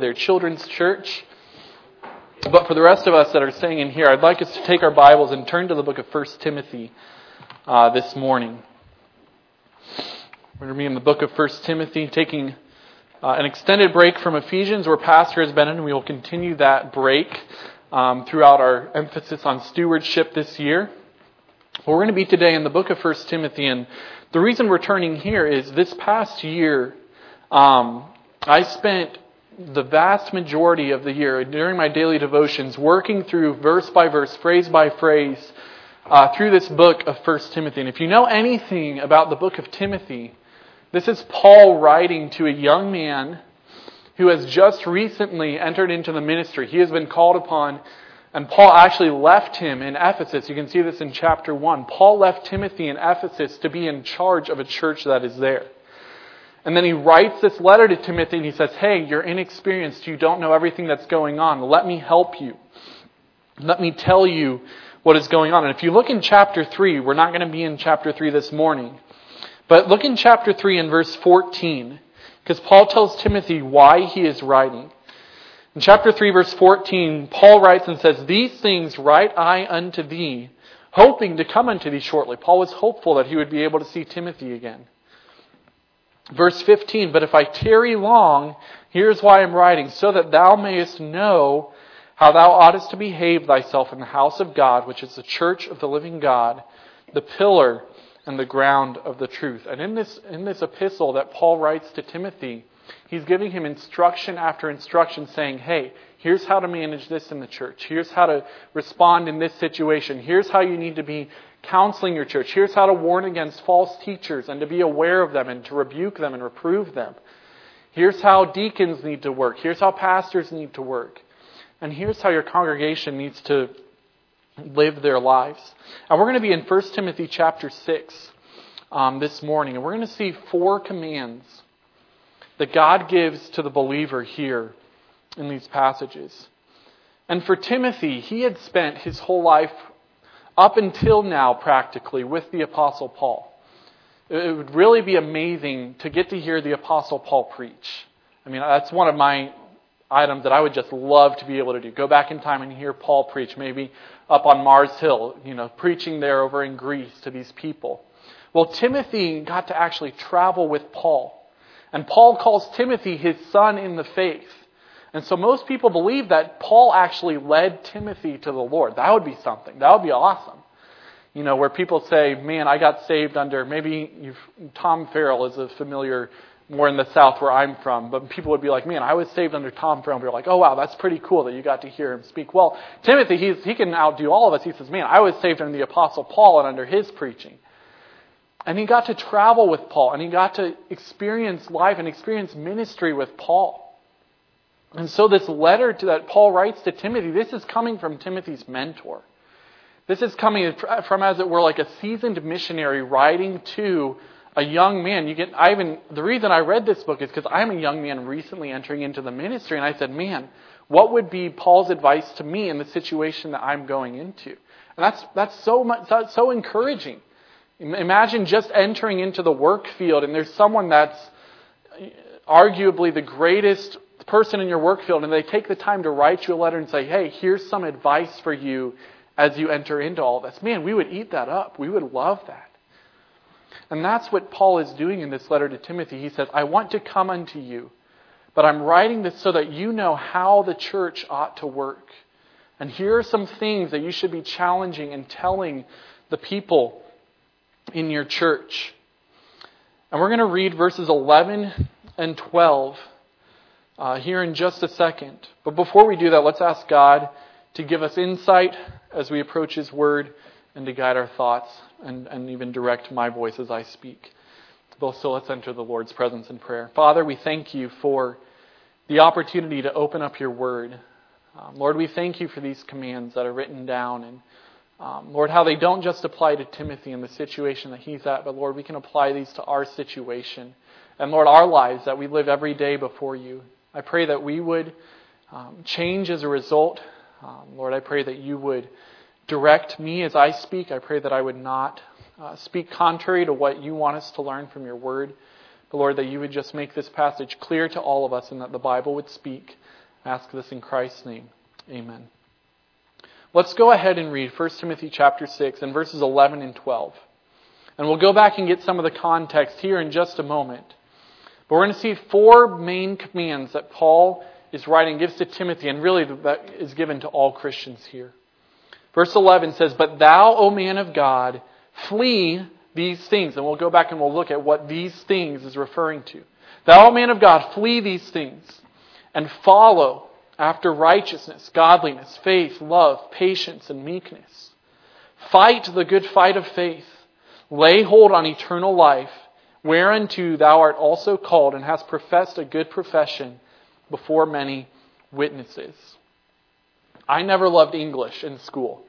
their children's church. But for the rest of us that are staying in here, I'd like us to take our Bibles and turn to the book of 1 Timothy this morning. We're going to be in the book of 1 Timothy, taking an extended break from Ephesians, where Pastor has been in, and we will continue that break throughout our emphasis on stewardship this year. We're going to be today in the book of 1 Timothy, and the reason we're turning here is this past year, I spent the vast majority of the year during my daily devotions working through verse by verse, phrase by phrase, through this book of 1 Timothy. And if you know anything about the book of Timothy, this is Paul writing to a young man who has just recently entered into the ministry. He has been called upon, and Paul actually left him in Ephesus. You can see this in chapter 1. Paul left Timothy in Ephesus to be in charge of a church that is there. And then he writes this letter to Timothy and he says, hey, you're inexperienced. You don't know everything that's going on. Let me help you. Let me tell you what is going on. And if you look in chapter 3, we're not going to be in chapter 3 this morning. But look in chapter 3 and verse 14. Because Paul tells Timothy why he is writing. In chapter 3 verse 14, Paul writes and says, these things write I unto thee, hoping to come unto thee shortly. Paul was hopeful that he would be able to see Timothy again. Verse 15, but if I tarry long, here's why I'm writing, so that thou mayest know how thou oughtest to behave thyself in the house of God, which is the church of the living God, the pillar and the ground of the truth. And in this epistle that Paul writes to Timothy, he's giving him instruction after instruction saying, hey, here's how to manage this in the church. Here's how to respond in this situation. Here's how you need to be counseling your church. Here's how to warn against false teachers and to be aware of them and to rebuke them and reprove them. Here's how deacons need to work. Here's how pastors need to work. And here's how your congregation needs to live their lives. And we're going to be in 1 Timothy chapter 6 this morning. And we're going to see 4 commands that God gives to the believer here in these passages. And for Timothy, he had spent his whole life up until now, practically, with the Apostle Paul. It would really be amazing to get to hear the Apostle Paul preach. I mean, that's one of my items that I would just love to be able to do. Go back in time and hear Paul preach, maybe up on Mars Hill, preaching there over in Greece to these people. Well, Timothy got to actually travel with Paul. And Paul calls Timothy his son in the faith. And so most people believe that Paul actually led Timothy to the Lord. That would be something. That would be awesome. Where people say, man, I got saved under, Tom Farrell is a familiar, more in the South where I'm from, but people would be like, man, I was saved under Tom Farrell. And we're like, oh wow, that's pretty cool that you got to hear him speak. Well, Timothy, he can outdo all of us. He says, man, I was saved under the Apostle Paul and under his preaching. And he got to travel with Paul, and he got to experience life and experience ministry with Paul. And so this letter that Paul writes to Timothy, this is coming from Timothy's mentor. This is coming from, as it were, like a seasoned missionary writing to a young man. The reason I read this book is because I'm a young man recently entering into the ministry, and I said, man, what would be Paul's advice to me in the situation that I'm going into? And that's so encouraging. Imagine just entering into the work field, and there's someone that's arguably the greatest person in your work field, and they take the time to write you a letter and say, hey, here's some advice for you as you enter into all this. Man, we would eat that up. We would love that. And that's what Paul is doing in this letter to Timothy. He says, I want to come unto you, but I'm writing this so that you know how the church ought to work. And here are some things that you should be challenging and telling the people in your church. And we're going to read verses 11 and 12 here in just a second. But before we do that, let's ask God to give us insight as we approach His Word and to guide our thoughts and even direct my voice as I speak. So let's enter the Lord's presence in prayer. Father, we thank you for the opportunity to open up your Word. Lord, we thank you for these commands that are written down, and Lord, how they don't just apply to Timothy and the situation that he's at, but Lord, we can apply these to our situation. And Lord, our lives that we live every day before you. I pray that we would change as a result. Lord, I pray that you would direct me as I speak. I pray that I would not speak contrary to what you want us to learn from your word, But Lord, that you would just make this passage clear to all of us and that the Bible would speak. I ask this in Christ's name. Amen. Let's go ahead and read 1 Timothy chapter 6 and verses 11 and 12. And we'll go back and get some of the context here in just a moment. But we're going to see 4 main commands that Paul is writing, gives to Timothy, and really that is given to all Christians here. Verse 11 says, "But thou, O man of God, flee these things." And we'll go back and we'll look at what these things is referring to. "Thou, O man of God, flee these things, and follow after righteousness, godliness, faith, love, patience, and meekness. Fight the good fight of faith. Lay hold on eternal life, whereunto thou art also called, and hast professed a good profession before many witnesses." I never loved English in school.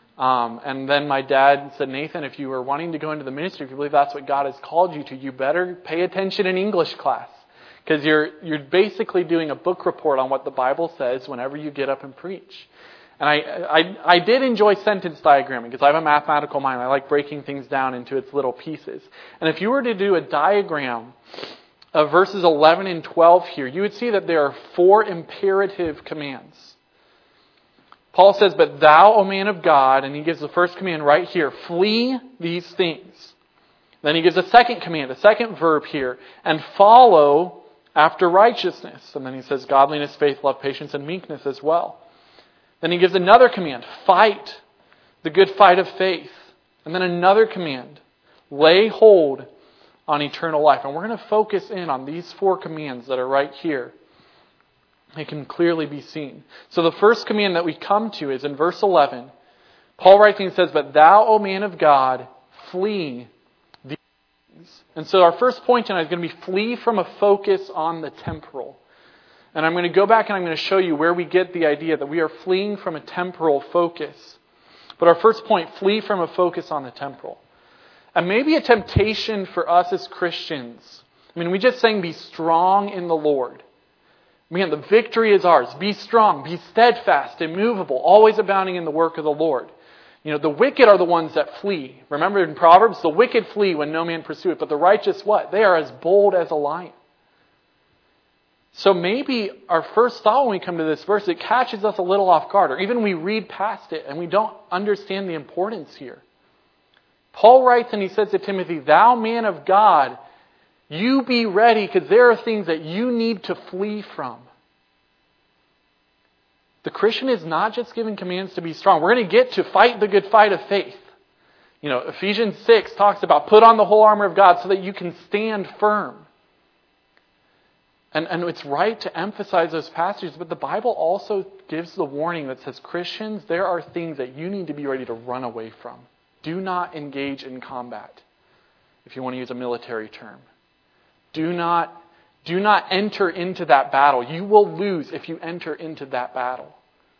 And then my dad said, "Nathan, if you were wanting to go into the ministry, if you believe that's what God has called you to, you better pay attention in English class. Because you're basically doing a book report on what the Bible says whenever you get up and preach." And I did enjoy sentence diagramming because I have a mathematical mind. I like breaking things down into its little pieces. And if you were to do a diagram of verses 11 and 12 here, you would see that there are 4 imperative commands. Paul says, "But thou, O man of God," and he gives the first command right here, "flee these things." Then he gives a second command, a second verb here, "and follow after righteousness." And then he says godliness, faith, love, patience, and meekness as well. Then he gives another command, "Fight the good fight of faith." And then another command, "Lay hold on eternal life." And we're going to focus in on these 4 commands that are right here. It can clearly be seen. So the first command that we come to is in verse 11. Paul writes and says, "But thou, O man of God, flee these things." And so our first point tonight is going to be flee from a focus on the temporal. And I'm going to go back and I'm going to show you where we get the idea that we are fleeing from a temporal focus. But our first point, flee from a focus on the temporal. And maybe a temptation for us as Christians. I mean, we just sang, "Be strong in the Lord." Man, the victory is ours. Be strong, be steadfast, immovable, always abounding in the work of the Lord. You know, the wicked are the ones that flee. Remember in Proverbs, the wicked flee when no man pursueth, but the righteous what? They are as bold as a lion. So maybe our first thought when we come to this verse, it catches us a little off guard, or even we read past it and we don't understand the importance here. Paul writes and he says to Timothy, "Thou man of God, you be ready because there are things that you need to flee from." The Christian is not just given commands to be strong. We're going to get to fight the good fight of faith. You know, Ephesians 6 talks about put on the whole armor of God so that you can stand firm. And it's right to emphasize those passages, but the Bible also gives the warning that says, Christians, there are things that you need to be ready to run away from. Do not engage in combat, if you want to use a military term. Do not enter into that battle. You will lose if you enter into that battle.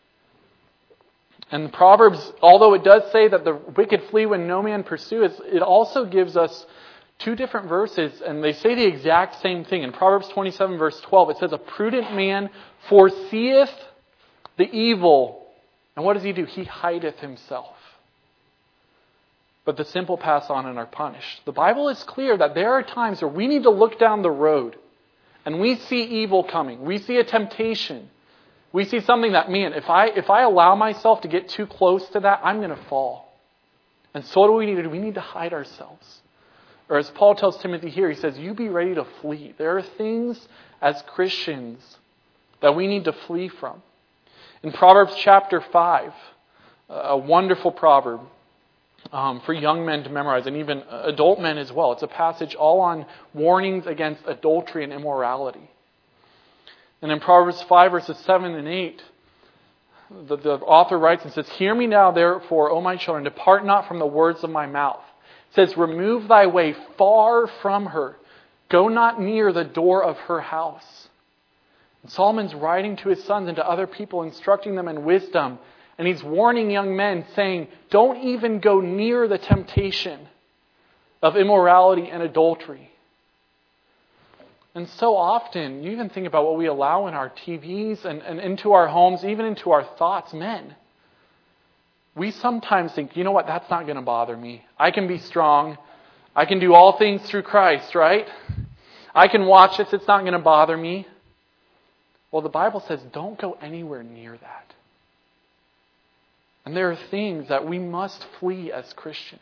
And Proverbs, although it does say that the wicked flee when no man pursues, it also gives us 2 different verses, and they say the exact same thing. In Proverbs 27 verse 12, it says, "A prudent man foreseeth the evil, and what does he do? He hideth himself. But the simple pass on and are punished." The Bible is clear that there are times where we need to look down the road and we see evil coming. We see a temptation. We see something that, man, if I allow myself to get too close to that, I'm going to fall. And so what do we need to do? We need to hide ourselves. Or as Paul tells Timothy here, he says, you be ready to flee. There are things as Christians that we need to flee from. In Proverbs chapter 5, a wonderful proverb for young men to memorize, and even adult men as well. It's a passage all on warnings against adultery and immorality. And in Proverbs 5 verses 7 and 8, the author writes and says, "Hear me now, therefore, O my children, depart not from the words of my mouth." It says, "Remove thy way far from her. Go not near the door of her house." And Solomon's writing to his sons and to other people, instructing them in wisdom. And he's warning young men, saying, don't even go near the temptation of immorality and adultery. And so often, you even think about what we allow in our TVs and into our homes, even into our thoughts, men. We sometimes think, you know what, that's not going to bother me. I can be strong. I can do all things through Christ, right? I can watch this. It's not going to bother me. Well, the Bible says don't go anywhere near that. And there are things that we must flee as Christians.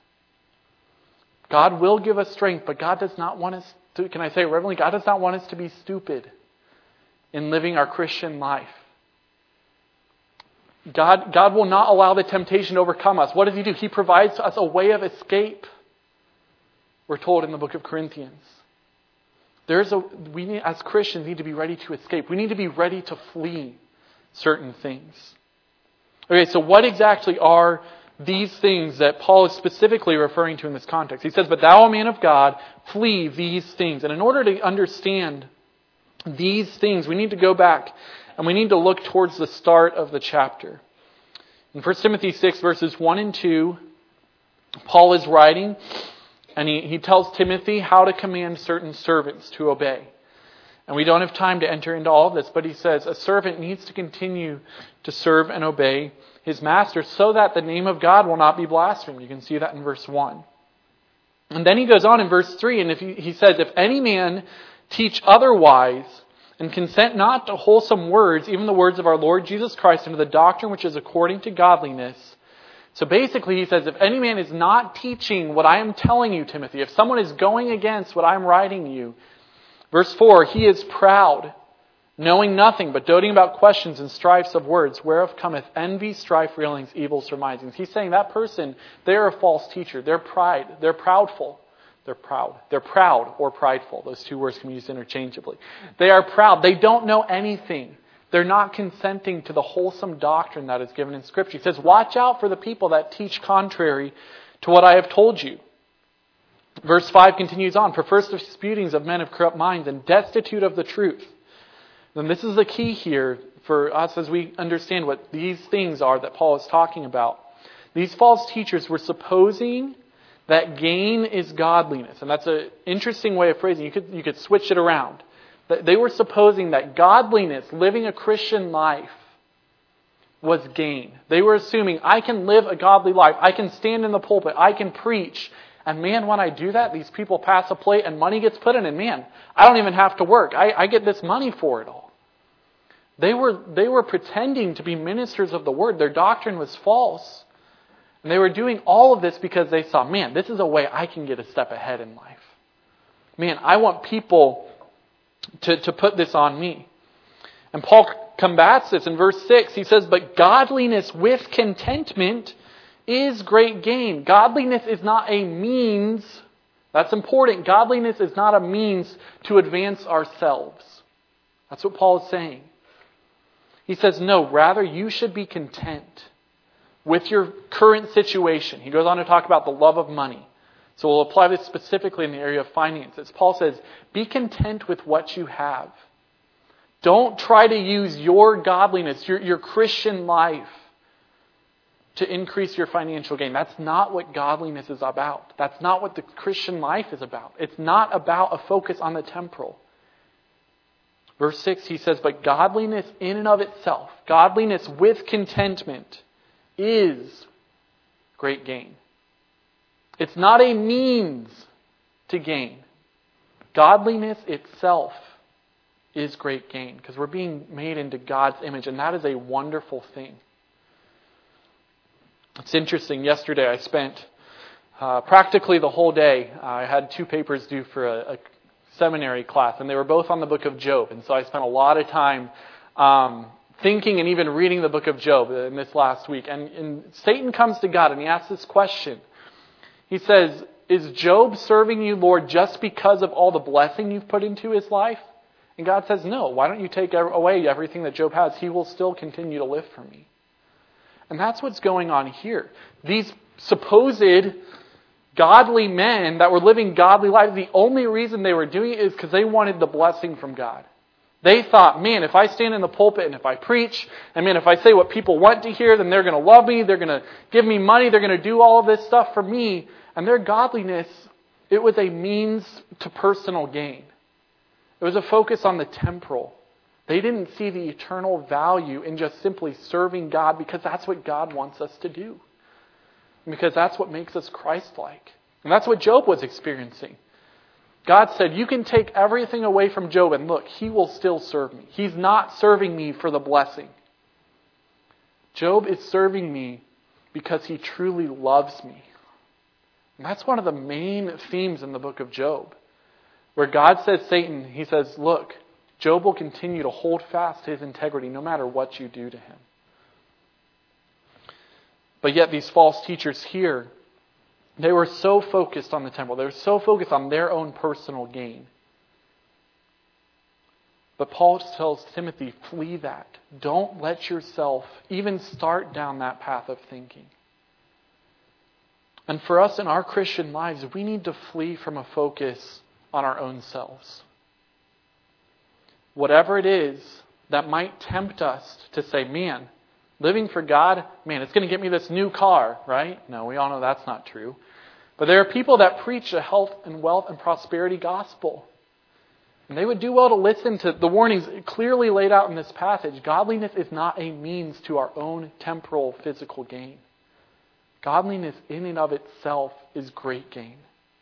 God will give us strength, but God does not want us to, can I say it reverently? God does not want us to be stupid in living our Christian life. God will not allow the temptation to overcome us. What does He do? He provides us a way of escape. We're told in the book of Corinthians. We as Christians need to be ready to escape. We need to be ready to flee certain things. Okay, so what exactly are these things that Paul is specifically referring to in this context? He says, "But thou, O man of God, flee these things." And in order to understand these things, we need to go back and we need to look towards the start of the chapter. In 1 Timothy 6, verses 1 and 2, Paul is writing, and he tells Timothy how to command certain servants to obey. And we don't have time to enter into all of this, but he says a servant needs to continue to serve and obey his master so that the name of God will not be blasphemed. You can see that in verse 1. And then he goes on in verse 3, and he says, "If any man teach otherwise, and consent not to wholesome words, even the words of our Lord Jesus Christ, and to the doctrine which is according to godliness." So basically he says, if any man is not teaching what I am telling you, Timothy, if someone is going against what I am writing you, verse 4, "He is proud, knowing nothing, but doting about questions and strifes of words, whereof cometh envy, strife, railings, evil surmisings." He's saying that person, they're a false teacher. They're proudful. They're proud. They're proud or prideful. Those two words can be used interchangeably. They are proud. They don't know anything. They're not consenting to the wholesome doctrine that is given in Scripture. He says, watch out for the people that teach contrary to what I have told you. Verse 5 continues on, "Prefers the disputings of men of corrupt minds and destitute of the truth." And this is the key here for us as we understand what these things are that Paul is talking about. These false teachers were supposing that gain is godliness. And that's an interesting way of phrasing. You could switch it around. They were supposing that godliness, living a Christian life, was gain. They were assuming, I can live a godly life. I can stand in the pulpit. I can preach. And man, when I do that, these people pass a plate and money gets put in. And man, I don't even have to work. I get this money for it all. They were pretending to be ministers of the word. Their doctrine was false. And they were doing all of this because they saw, man, this is a way I can get a step ahead in life. Man, I want people to put this on me. And Paul combats this in verse 6. He says, "But godliness with contentment is great gain." Godliness is not a means. That's important. Godliness is not a means to advance ourselves. That's what Paul is saying. He says, no, rather you should be content with your current situation. He goes on to talk about the love of money. So we'll apply this specifically in the area of finances. Paul says, be content with what you have. Don't try to use your godliness, your Christian life, to increase your financial gain. That's not what godliness is about. That's not what the Christian life is about. It's not about a focus on the temporal. Verse 6, he says, "But godliness in and of itself, godliness with contentment, is great gain." It's not a means to gain. Godliness itself is great gain because we're being made into God's image, and that is a wonderful thing. It's interesting. Yesterday I spent practically the whole day. I had 2 papers due for a seminary class, and they were both on the book of Job. And so I spent a lot of time thinking and even reading the book of Job in this last week. And Satan comes to God and he asks this question. He says, "Is Job serving you, Lord, just because of all the blessing you've put into his life?" And God says, "No. Why don't you take away everything that Job has? He will still continue to live for me." And that's what's going on here. These supposed godly men that were living godly lives, the only reason they were doing it is because they wanted the blessing from God. They thought, man, if I stand in the pulpit and if I preach, and man, if I say what people want to hear, then they're going to love me, they're going to give me money, they're going to do all of this stuff for me. And their godliness, it was a means to personal gain. It was a focus on the temporal. They didn't see the eternal value in just simply serving God because that's what God wants us to do. Because that's what makes us Christ-like. And that's what Job was experiencing. God said, you can take everything away from Job and look, he will still serve me. He's not serving me for the blessing. Job is serving me because he truly loves me. And that's one of the main themes in the book of Job. Where God says, Satan, he says, look, Job will continue to hold fast his integrity no matter what you do to him. But yet these false teachers here, they were so focused on the temple. They were so focused on their own personal gain. But Paul tells Timothy, flee that. Don't let yourself even start down that path of thinking. And for us in our Christian lives, we need to flee from a focus on our own selves. Whatever it is that might tempt us to say, man, living for God, man, it's going to get me this new car, right? No, we all know that's not true. But there are people that preach a health and wealth and prosperity gospel. And they would do well to listen to the warnings clearly laid out in this passage. Godliness is not a means to our own temporal physical gain. Godliness in and of itself is great gain.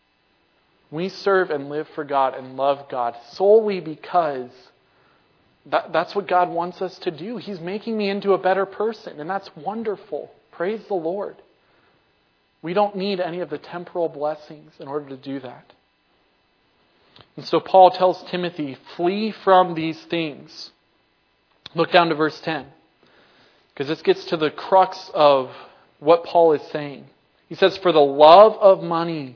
We serve and live for God and love God solely because that's what God wants us to do. He's making me into a better person, and that's wonderful. Praise the Lord. We don't need any of the temporal blessings in order to do that. And so Paul tells Timothy, flee from these things. Look down to verse 10, because this gets to the crux of what Paul is saying. He says, for the love of money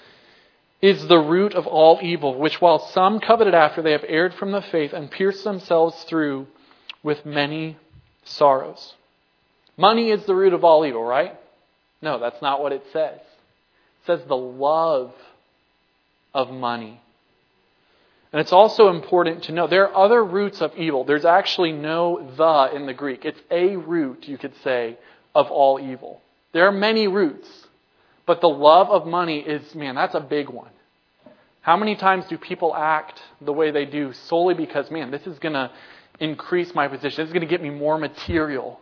is the root of all evil, which while some coveted after, they have erred from the faith and pierced themselves through with many sorrows. Money is the root of all evil, right? No, that's not what it says. It says the love of money. And it's also important to know there are other roots of evil. There's actually no the in the Greek. It's a root, you could say, of all evil. There are many roots. But the love of money is, man, that's a big one. How many times do people act the way they do solely because, man, this is going to increase my position. This is going to get me more material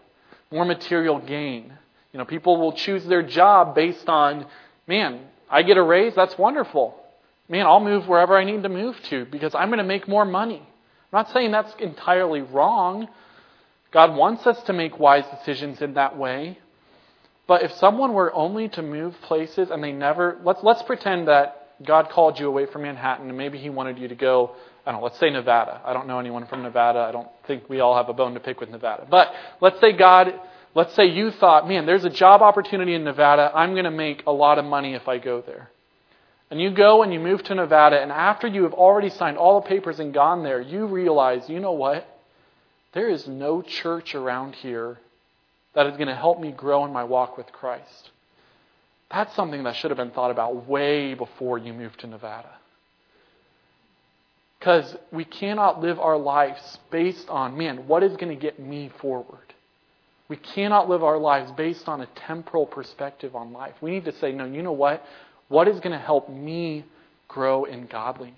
gain. You know, people will choose their job based on, man, I get a raise, that's wonderful. Man, I'll move wherever I need to move to because I'm going to make more money. I'm not saying that's entirely wrong. God wants us to make wise decisions in that way. But if someone were only to move places and they never... Let's pretend that God called you away from Manhattan and maybe He wanted you to go, I don't know, let's say Nevada. I don't know anyone from Nevada. I don't think we all have a bone to pick with Nevada. But let's say you thought, man, there's a job opportunity in Nevada. I'm going to make a lot of money if I go there. And you go and you move to Nevada, and after you have already signed all the papers and gone there, you realize, you know what? There is no church around here that is going to help me grow in my walk with Christ. That's something that should have been thought about way before you moved to Nevada. Because we cannot live our lives based on, man, what is going to get me forward? We cannot live our lives based on a temporal perspective on life. We need to say, no, you know what? What is going to help me grow in godliness?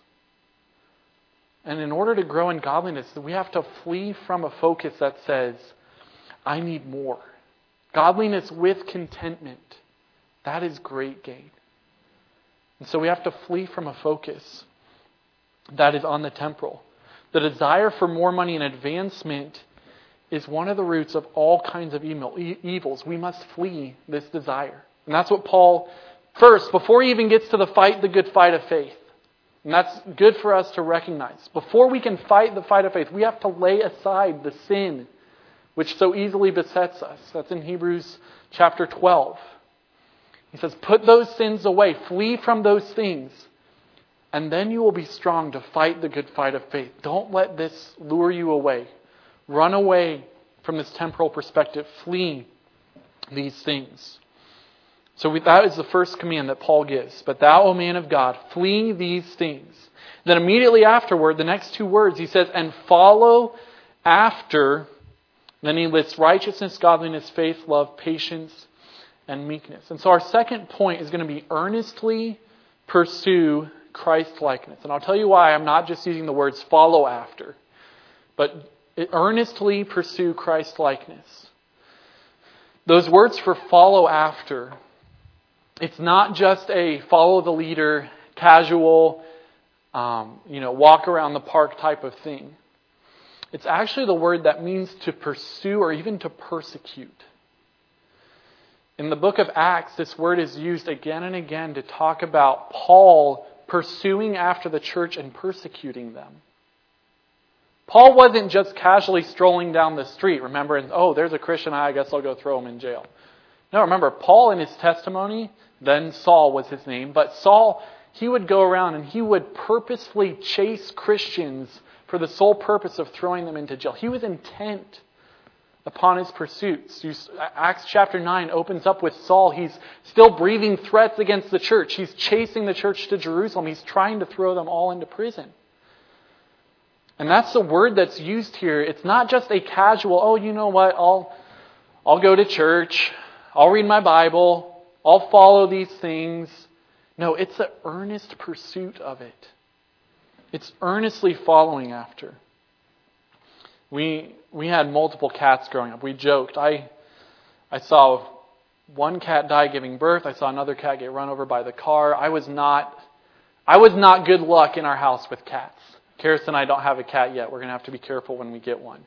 And in order to grow in godliness, we have to flee from a focus that says, I need more. Godliness with contentment. That is great gain. And so we have to flee from a focus that is on the temporal. The desire for more money and advancement is one of the roots of all kinds of evils. We must flee this desire. And that's what Paul, first, before he even gets to the good fight of faith, and that's good for us to recognize. Before we can fight the fight of faith, we have to lay aside the sin which so easily besets us. That's in Hebrews chapter 12. He says, put those sins away, flee from those things, and then you will be strong to fight the good fight of faith. Don't let this lure you away. Run away from this temporal perspective. Flee these things. So that is the first command that Paul gives. But thou, O man of God, flee these things. Then immediately afterward, the next two words, he says, and follow after. Then he lists righteousness, godliness, faith, love, patience, and meekness. And so our second point is going to be earnestly pursue Christ-likeness. And I'll tell you why I'm not just using the words follow after, but earnestly pursue Christ-likeness. Those words for follow after, it's not just a follow the leader, casual, walk around the park type of thing. It's actually the word that means to pursue or even to persecute. In the book of Acts, this word is used again and again to talk about Paul pursuing after the church and persecuting them. Paul wasn't just casually strolling down the street, remember, and there's a Christian, I guess I'll go throw him in jail. No, remember, Paul in his testimony, then Saul was his name, but Saul, he would go around and he would purposefully chase Christians for the sole purpose of throwing them into jail. He was intent upon his pursuits. Acts chapter 9 opens up with Saul. He's still breathing threats against the church. He's chasing the church to Jerusalem. He's trying to throw them all into prison. And that's the word that's used here. It's not just a casual, you know what, I'll go to church, I'll read my Bible, I'll follow these things. No, it's an earnest pursuit of it. It's earnestly following after. We had multiple cats growing up. We joked. I saw one cat die giving birth. I saw another cat get run over by the car. I was not good luck in our house with cats. Karis and I don't have a cat yet. We're going to have to be careful when we get one.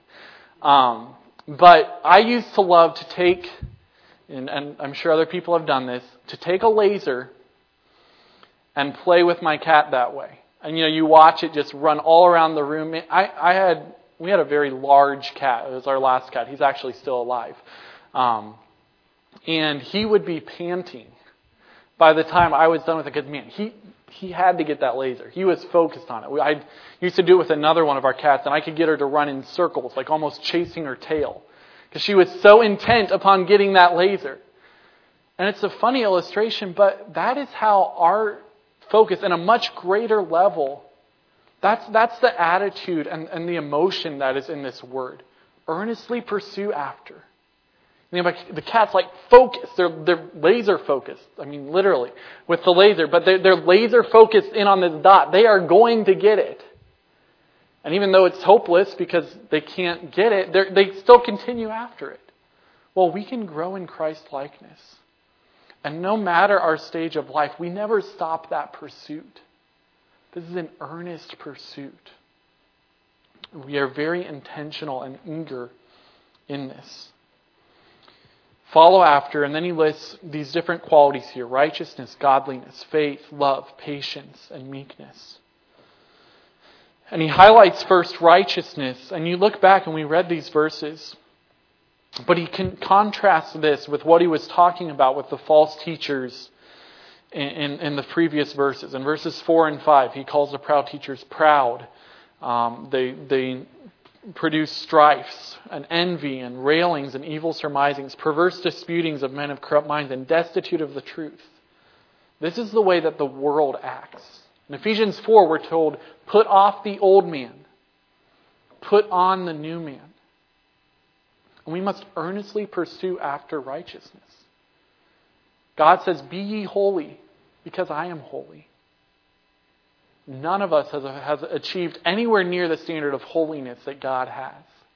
But I used to love to take, and I'm sure other people have done this, to take a laser and play with my cat that way. And you watch it just run all around the room. We had a very large cat. It was our last cat. He's actually still alive. And he would be panting by the time I was done with it. Because, man, he had to get that laser. He was focused on it. I used to do it with another one of our cats, and I could get her to run in circles, like almost chasing her tail. Because she was so intent upon getting that laser. And it's a funny illustration, but that is how our focus, in a much greater level, that's the attitude and the emotion that is in this word. Earnestly pursue after. The cat's focused. They're laser focused. I mean, literally, with the laser. But they're laser focused in on this dot. They are going to get it. And even though it's hopeless because they can't get it, they still continue after it. Well, we can grow in Christ likeness. And no matter our stage of life, we never stop that pursuit. This is an earnest pursuit. We are very intentional and eager in this. Follow after, and then he lists these different qualities here: righteousness, godliness, faith, love, patience, and meekness. And he highlights first righteousness. And you look back and we read these verses, but he can contrast this with what he was talking about with the false teachers in the previous verses. In verses 4 and 5, he calls the proud teachers proud. They produce strifes and envy and railings and evil surmisings, perverse disputings of men of corrupt minds, and destitute of the truth. This is the way that the world acts. In Ephesians 4, we're told, put off the old man, put on the new man. And we must earnestly pursue after righteousness. God says, be ye holy, because I am holy. None of us has achieved anywhere near the standard of holiness that God has.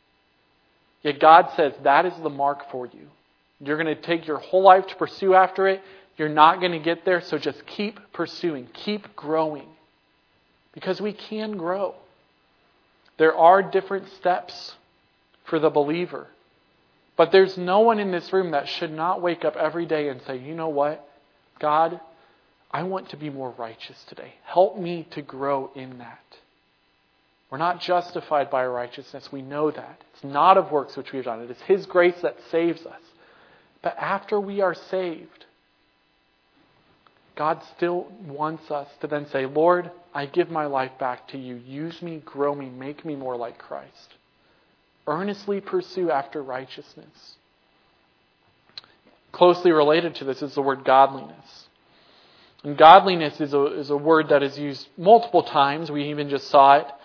Yet God says that is the mark for you. You're going to take your whole life to pursue after it. You're not going to get there, so just keep pursuing. Keep growing. Because we can grow. There are different steps for the believer. But there's no one in this room that should not wake up every day and say, you know what? God, I want to be more righteous today. Help me to grow in that. We're not justified by our righteousness. We know that. It's not of works which we have done. It is His grace that saves us. But after we are saved, God still wants us to then say, Lord, I give my life back to you. Use me, grow me, make me more like Christ. Earnestly pursue after righteousness. Closely related to this is the word godliness. And godliness is a word that is used multiple times. We even just saw it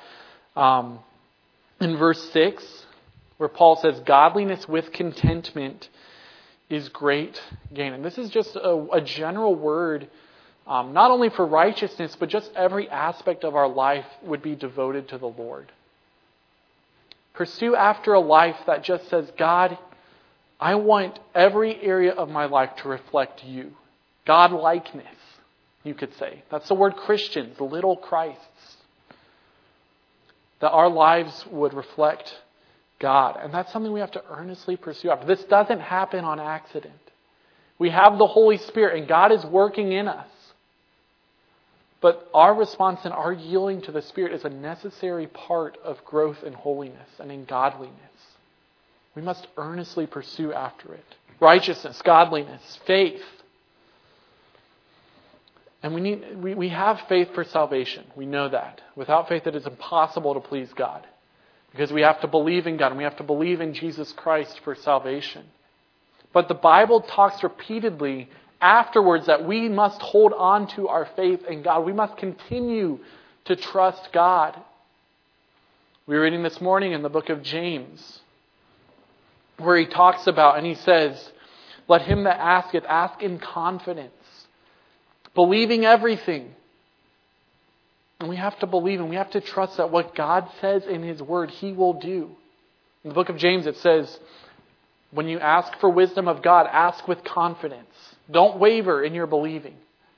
in verse 6, where Paul says, godliness with contentment is great gain. And this is just a general word, not only for righteousness, but just every aspect of our life would be devoted to the Lord. Pursue after a life that just says, God, I want every area of my life to reflect you. God-likeness, you could say. That's the word Christians, little Christs. that our lives would reflect God. And that's something we have to earnestly pursue. This doesn't happen on accident. We have the Holy Spirit and God is working in us. But our response and our yielding to the Spirit is a necessary part of growth in holiness and in godliness. We must earnestly pursue after it. Righteousness, godliness, faith. And we have faith for salvation. We know that. Without faith it is impossible to please God. Because we have to believe in God and we have to believe in Jesus Christ for salvation. But the Bible talks repeatedly afterwards that we must hold on to our faith in God. We must continue to trust God. We were reading this morning in the book of James, where he talks about, and he says, let him that asketh, ask in confidence, believing everything. And we have to believe and we have to trust that what God says in His Word, He will do. In the book of James it says, when you ask for wisdom of God, ask with confidence. Don't waver in your believing.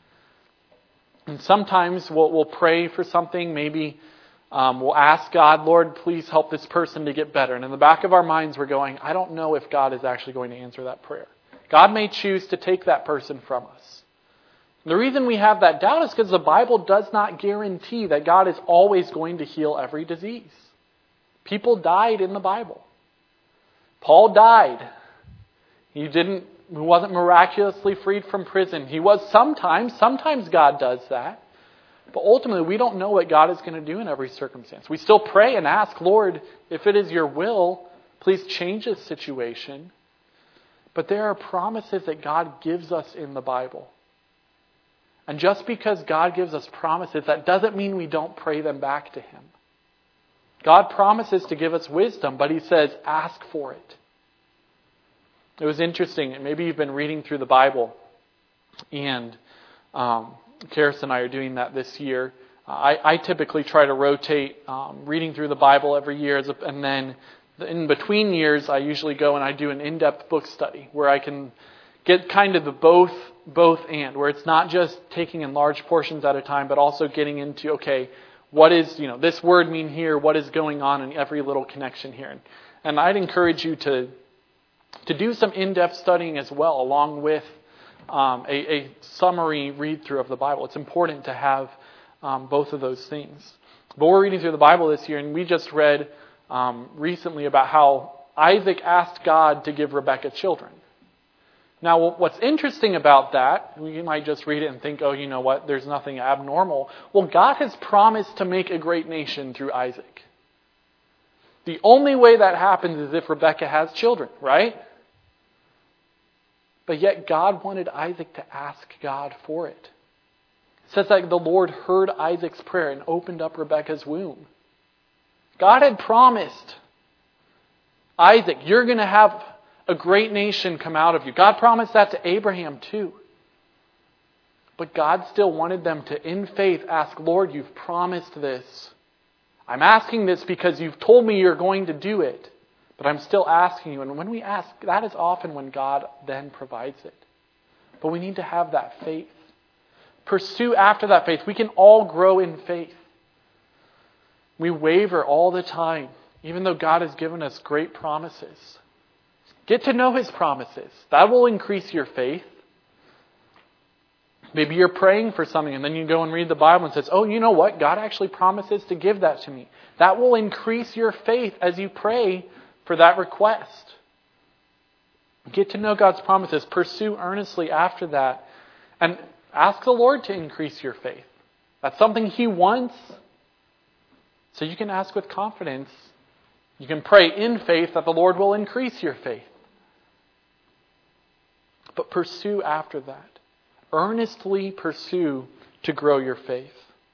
And sometimes we'll pray for something. Maybe we'll ask God, Lord, please help this person to get better. And in the back of our minds we're going, I don't know if God is actually going to answer that prayer. God may choose to take that person from us. The reason we have that doubt is because the Bible does not guarantee that God is always going to heal every disease. People died in the Bible. Paul died. He wasn't miraculously freed from prison. He was sometimes God does that. But ultimately we don't know what God is going to do in every circumstance. We still pray and ask, Lord, if it is your will, please change this situation. But there are promises that God gives us in the Bible. And just because God gives us promises, that doesn't mean we don't pray them back to Him. God promises to give us wisdom, but He says, ask for it. It was interesting. Maybe you've been reading through the Bible, and Karis and I are doing that this year. I typically try to rotate reading through the Bible every year, and then in between years, I usually go and I do an in-depth book study where I can get kind of the both and, where it's not just taking in large portions at a time, but also getting into, okay, what is, this word mean here? What is going on in every little connection here? And I'd encourage you to do some in-depth studying as well, along with a summary read-through of the Bible. It's important to have both of those things. But we're reading through the Bible this year, and we just read recently about how Isaac asked God to give Rebekah children. Now, what's interesting about that, you might just read it and think, oh, you know what, there's nothing abnormal. Well, God has promised to make a great nation through Isaac. The only way that happens is if Rebekah has children, right? But yet God wanted Isaac to ask God for it. It says that the Lord heard Isaac's prayer and opened up Rebekah's womb. God had promised Isaac, you're going to have a great nation come out of you. God promised that to Abraham too. But God still wanted them to, in faith, ask, Lord, you've promised this. I'm asking this because you've told me you're going to do it. But I'm still asking you. And when we ask, that is often when God then provides it. But we need to have that faith. Pursue after that faith. We can all grow in faith. We waver all the time, even though God has given us great promises. Get to know His promises. That will increase your faith. Maybe you're praying for something and then you go and read the Bible and says, oh, you know what? God actually promises to give that to me. That will increase your faith as you pray for that request. Get to know God's promises. Pursue earnestly after that. And ask the Lord to increase your faith. That's something He wants. So you can ask with confidence. You can pray in faith that the Lord will increase your faith. But pursue after that. Earnestly pursue to grow your faith.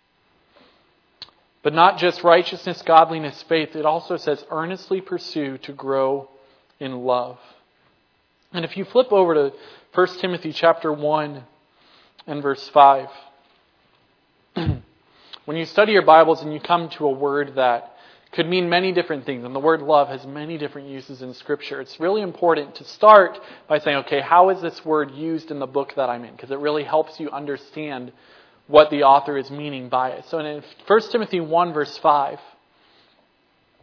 But not just righteousness, godliness, faith. It also says earnestly pursue to grow in love. And if you flip over to 1 Timothy chapter 1 and verse 5. When you study your Bibles and you come to a word that could mean many different things, and the word love has many different uses in Scripture, it's really important to start by saying, okay, how is this word used in the book that I'm in? Because it really helps you understand what the author is meaning by it. So in 1 Timothy 1 verse 5,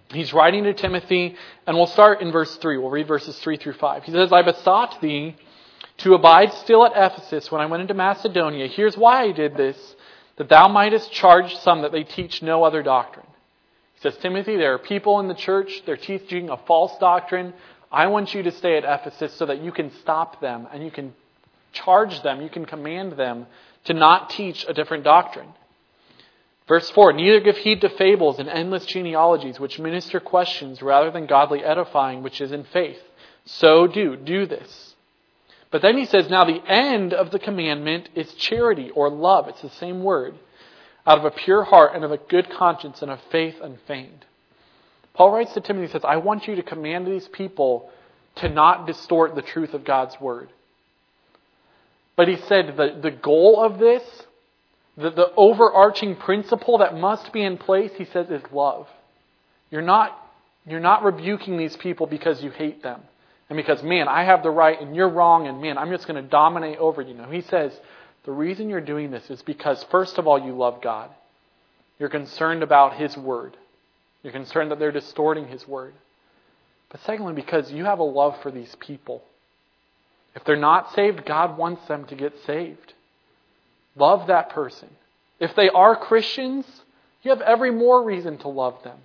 He's writing to Timothy, and we'll start in verse 3. We'll read verses 3 through 5. He says, I besought thee to abide still at Ephesus when I went into Macedonia. Here's why I did this, that thou mightest charge some that they teach no other doctrine. He says, Timothy, there are people in the church, they're teaching a false doctrine. I want you to stay at Ephesus so that you can stop them and you can charge them, you can command them to not teach a different doctrine. Verse 4, neither give heed to fables and endless genealogies, which minister questions rather than godly edifying, which is in faith. So do this. But then he says, now the end of the commandment is charity or love. It's the same word. Out of a pure heart and of a good conscience and of faith unfeigned. Paul writes to Timothy, he says, I want you to command these people to not distort the truth of God's word. But he said the goal of this, the overarching principle that must be in place, he says, is love. You're not rebuking these people because you hate them. And because, man, I have the right and you're wrong and, man, I'm just going to dominate over you. No, he says, the reason you're doing this is because, first of all, you love God. You're concerned about His word. You're concerned that they're distorting His word. But secondly, because you have a love for these people. If they're not saved, God wants them to get saved. Love that person. If they are Christians, you have every more reason to love them.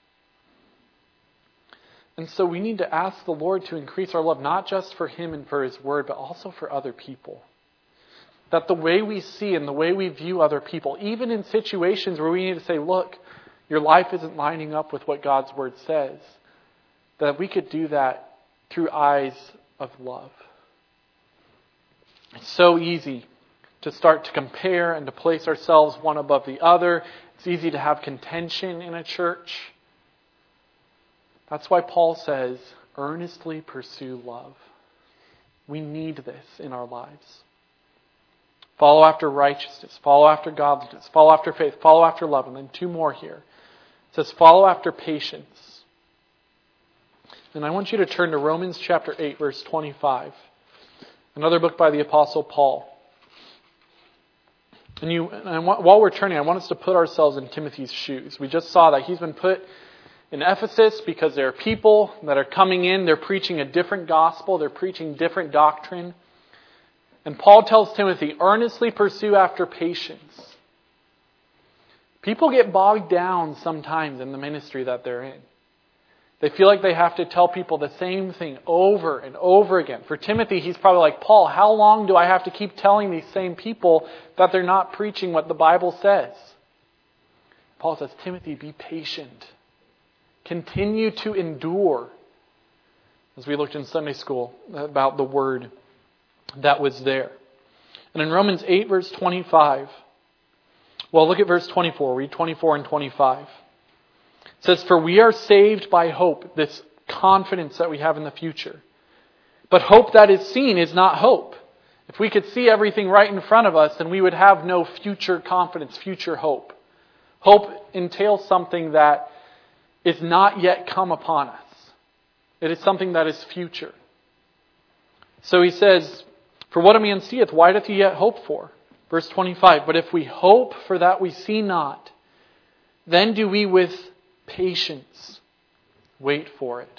And so we need to ask the Lord to increase our love, not just for Him and for His word, but also for other people. That the way we see and the way we view other people, even in situations where we need to say, look, your life isn't lining up with what God's word says, that we could do that through eyes of love. It's so easy to start to compare and to place ourselves one above the other. It's easy to have contention in a church. That's why Paul says, earnestly pursue love. We need this in our lives. Follow after righteousness, follow after godliness, follow after faith, follow after love. And then two more here. It says, follow after patience. And I want you to turn to Romans chapter 8, verse 25. Another book by the Apostle Paul. And while we're turning, I want us to put ourselves in Timothy's shoes. We just saw that he's been put in Ephesus because there are people that are coming in. They're preaching a different gospel. They're preaching different doctrine. And Paul tells Timothy, earnestly pursue after patience. People get bogged down sometimes in the ministry that they're in. They feel like they have to tell people the same thing over and over again. For Timothy, he's probably like, Paul, how long do I have to keep telling these same people that they're not preaching what the Bible says? Paul says, Timothy, be patient. Continue to endure. As we looked in Sunday school about the word that was there. And in Romans 8, verse 25, well, look at verse 24. Read 24 and 25. It says, for we are saved by hope, this confidence that we have in the future. But hope that is seen is not hope. If we could see everything right in front of us, then we would have no future confidence, future hope. Hope entails something that is not yet come upon us. It is something that is future. So he says, for what a man seeth, why doth he yet hope for? Verse 25, but if we hope for that we see not, then do we with patience wait for it.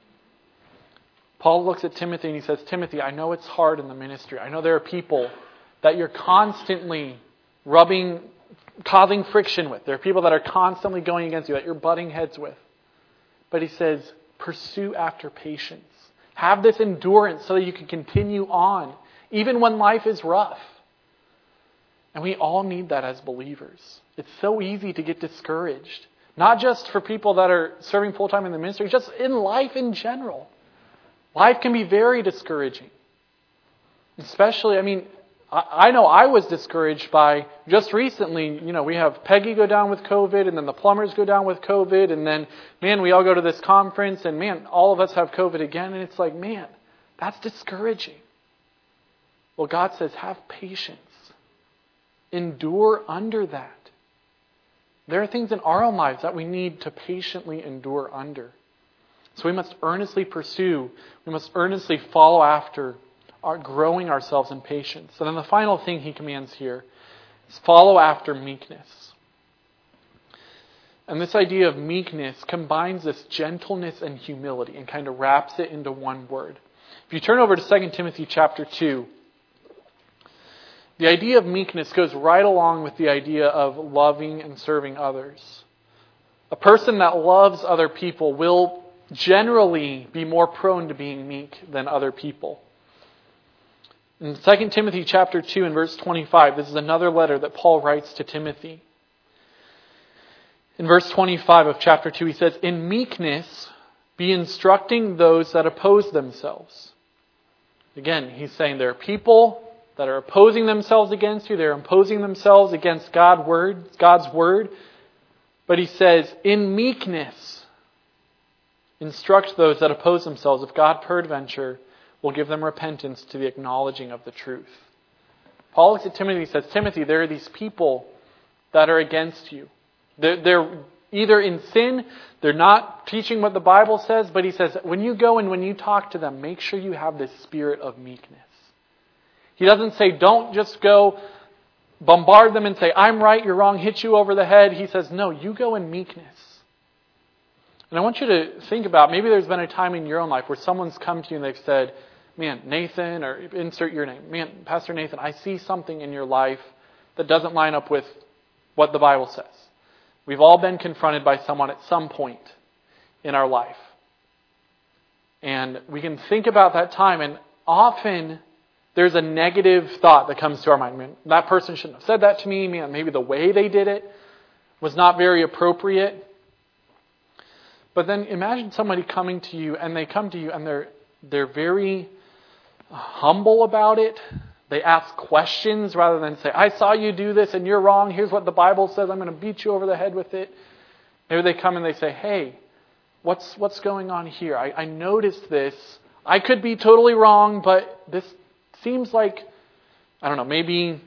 Paul looks at Timothy and he says, Timothy, I know it's hard in the ministry. I know there are people that you're constantly causing friction with. There are people that are constantly going against you, that you're butting heads with. But he says, pursue after patience. Have this endurance so that you can continue on, even when life is rough. And we all need that as believers. It's so easy to get discouraged. Not just for people that are serving full-time in the ministry, just in life in general. Life can be very discouraging. Especially, I know I was discouraged by just recently, we have Peggy go down with COVID, and then the plumbers go down with COVID, and then, we all go to this conference, and all of us have COVID again, and it's like, that's discouraging. Well, God says, have patience. Endure under that. There are things in our own lives that we need to patiently endure under. So we must earnestly pursue, we must earnestly follow after growing ourselves in patience. And then the final thing he commands here is follow after meekness. And this idea of meekness combines this gentleness and humility and kind of wraps it into one word. If you turn over to 2 Timothy chapter 2, the idea of meekness goes right along with the idea of loving and serving others. A person that loves other people will generally be more prone to being meek than other people. In 2 Timothy chapter 2 and verse 25, this is another letter that Paul writes to Timothy. In verse 25 of chapter 2, he says, "In meekness be instructing those that oppose themselves." Again, he's saying there are people that are opposing themselves against you. They're opposing themselves against God's word. But he says, in meekness, instruct those that oppose themselves, if God peradventure will give them repentance to the acknowledging of the truth. Paul looks at Timothy and says, Timothy, there are these people that are against you. They're either in sin, they're not teaching what the Bible says, but he says, when you go and when you talk to them, make sure you have this spirit of meekness. He doesn't say, don't just go bombard them and say, I'm right, you're wrong, hit you over the head. He says, no, you go in meekness. And I want you to think about, maybe there's been a time in your own life where someone's come to you and they've said, man, Nathan, or insert your name, man, Pastor Nathan, I see something in your life that doesn't line up with what the Bible says. We've all been confronted by someone at some point in our life. And we can think about that time, and often there's a negative thought that comes to our mind. Man, that person shouldn't have said that to me. Man, maybe the way they did it was not very appropriate. But then imagine somebody coming to you, and they come to you and they're very humble about it. They ask questions rather than say, I saw you do this and you're wrong. Here's what the Bible says. I'm going to beat you over the head with it. Maybe they come and they say, hey, what's going on here? I noticed this. I could be totally wrong, but this seems like, I don't know,